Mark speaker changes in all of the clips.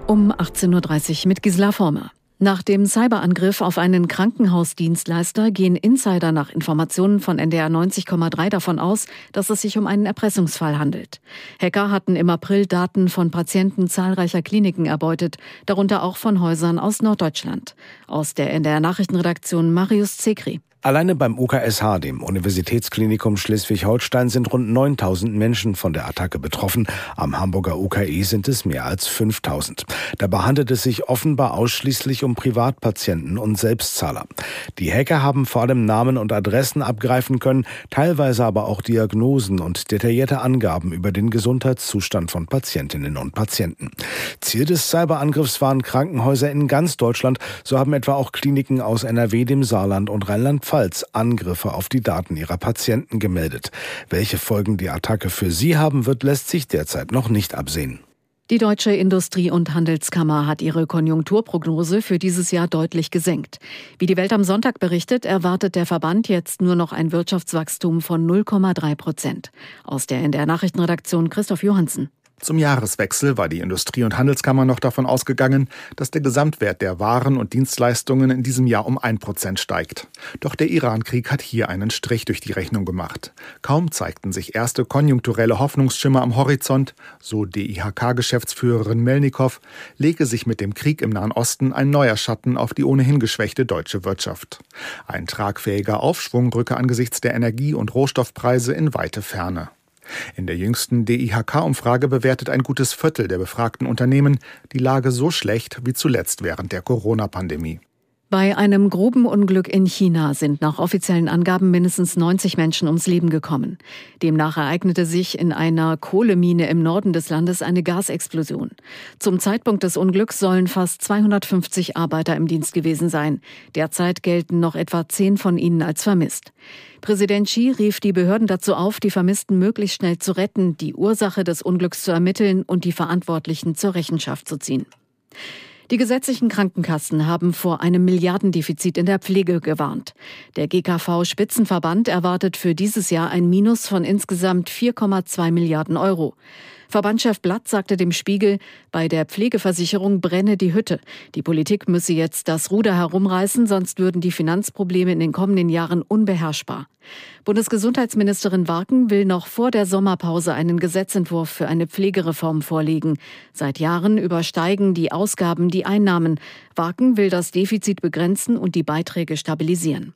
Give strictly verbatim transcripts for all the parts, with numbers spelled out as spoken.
Speaker 1: Um achtzehn Uhr dreißig mit Gisela Former. Nach dem Cyberangriff auf einen Krankenhausdienstleister gehen Insider nach Informationen von N D R neunzig Komma drei davon aus, dass es sich um einen Erpressungsfall handelt. Hacker hatten im April Daten von Patienten zahlreicher Kliniken erbeutet, darunter auch von Häusern aus Norddeutschland. Aus der N D R-Nachrichtenredaktion Marius Zekri.
Speaker 2: Alleine beim U K S H, dem Universitätsklinikum Schleswig-Holstein, sind rund neuntausend Menschen von der Attacke betroffen. Am Hamburger U K E sind es mehr als fünftausend. Dabei handelt es sich offenbar ausschließlich um Privatpatienten und Selbstzahler. Die Hacker haben vor allem Namen und Adressen abgreifen können, teilweise aber auch Diagnosen und detaillierte Angaben über den Gesundheitszustand von Patientinnen und Patienten. Ziel des Cyberangriffs waren Krankenhäuser in ganz Deutschland. So haben etwa auch Kliniken aus N R W, dem Saarland und Rheinland-Pfalz Angriffe auf die Daten ihrer Patienten gemeldet. Welche Folgen die Attacke für sie haben wird, lässt sich derzeit noch nicht absehen.
Speaker 1: Die Deutsche Industrie- und Handelskammer hat ihre Konjunkturprognose für dieses Jahr deutlich gesenkt. Wie die Welt am Sonntag berichtet, erwartet der Verband jetzt nur noch ein Wirtschaftswachstum von null Komma drei Prozent. Aus der N D R-Nachrichtenredaktion Christoph Johansen.
Speaker 3: Zum Jahreswechsel war die Industrie- und Handelskammer noch davon ausgegangen, dass der Gesamtwert der Waren und Dienstleistungen in diesem Jahr um ein Prozent steigt. Doch der Iran-Krieg hat hier einen Strich durch die Rechnung gemacht. Kaum zeigten sich erste konjunkturelle Hoffnungsschimmer am Horizont, so D I H K-Geschäftsführerin Melnikow, lege sich mit dem Krieg im Nahen Osten ein neuer Schatten auf die ohnehin geschwächte deutsche Wirtschaft. Ein tragfähiger Aufschwung rücke angesichts der Energie- und Rohstoffpreise in weite Ferne. In der jüngsten D I H K-Umfrage bewertet ein gutes Viertel der befragten Unternehmen die Lage so schlecht wie zuletzt während der Corona-Pandemie.
Speaker 1: Bei einem Grubenunglück in China sind nach offiziellen Angaben mindestens neunzig Menschen ums Leben gekommen. Demnach ereignete sich in einer Kohlemine im Norden des Landes eine Gasexplosion. Zum Zeitpunkt des Unglücks sollen fast zweihundertfünfzig Arbeiter im Dienst gewesen sein. Derzeit gelten noch etwa zehn von ihnen als vermisst. Präsident Xi rief die Behörden dazu auf, die Vermissten möglichst schnell zu retten, die Ursache des Unglücks zu ermitteln und die Verantwortlichen zur Rechenschaft zu ziehen. Die gesetzlichen Krankenkassen haben vor einem Milliardendefizit in der Pflege gewarnt. Der G K V-Spitzenverband erwartet für dieses Jahr ein Minus von insgesamt vier Komma zwei Milliarden Euro. Verbandschef Blatt sagte dem Spiegel, bei der Pflegeversicherung brenne die Hütte. Die Politik müsse jetzt das Ruder herumreißen, sonst würden die Finanzprobleme in den kommenden Jahren unbeherrschbar. Bundesgesundheitsministerin Warken will noch vor der Sommerpause einen Gesetzentwurf für eine Pflegereform vorlegen. Seit Jahren übersteigen die Ausgaben die Einnahmen. Warken will das Defizit begrenzen und die Beiträge stabilisieren.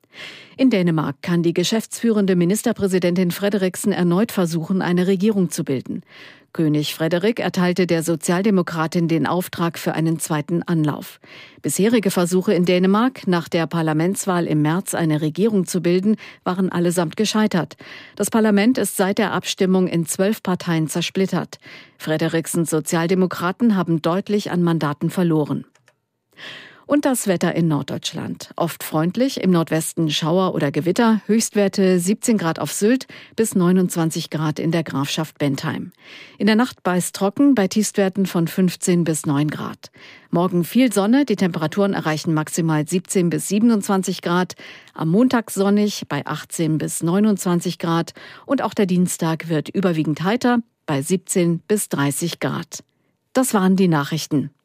Speaker 1: In Dänemark kann die geschäftsführende Ministerpräsidentin Frederiksen erneut versuchen, eine Regierung zu bilden. König Frederik erteilte der Sozialdemokratin den Auftrag für einen zweiten Anlauf. Bisherige Versuche in Dänemark, nach der Parlamentswahl im März eine Regierung zu bilden, waren allesamt gescheitert. Das Parlament ist seit der Abstimmung in zwölf Parteien zersplittert. Frederiksens Sozialdemokraten haben deutlich an Mandaten verloren. Und das Wetter in Norddeutschland. Oft freundlich, im Nordwesten Schauer oder Gewitter, Höchstwerte siebzehn Grad auf Sylt bis neunundzwanzig Grad in der Grafschaft Bentheim. In der Nacht meist trocken, bei Tiefstwerten von fünfzehn bis neun Grad. Morgen viel Sonne, die Temperaturen erreichen maximal siebzehn bis siebenundzwanzig Grad. Am Montag sonnig bei achtzehn bis neunundzwanzig Grad. Und auch der Dienstag wird überwiegend heiter bei siebzehn bis dreißig Grad. Das waren die Nachrichten.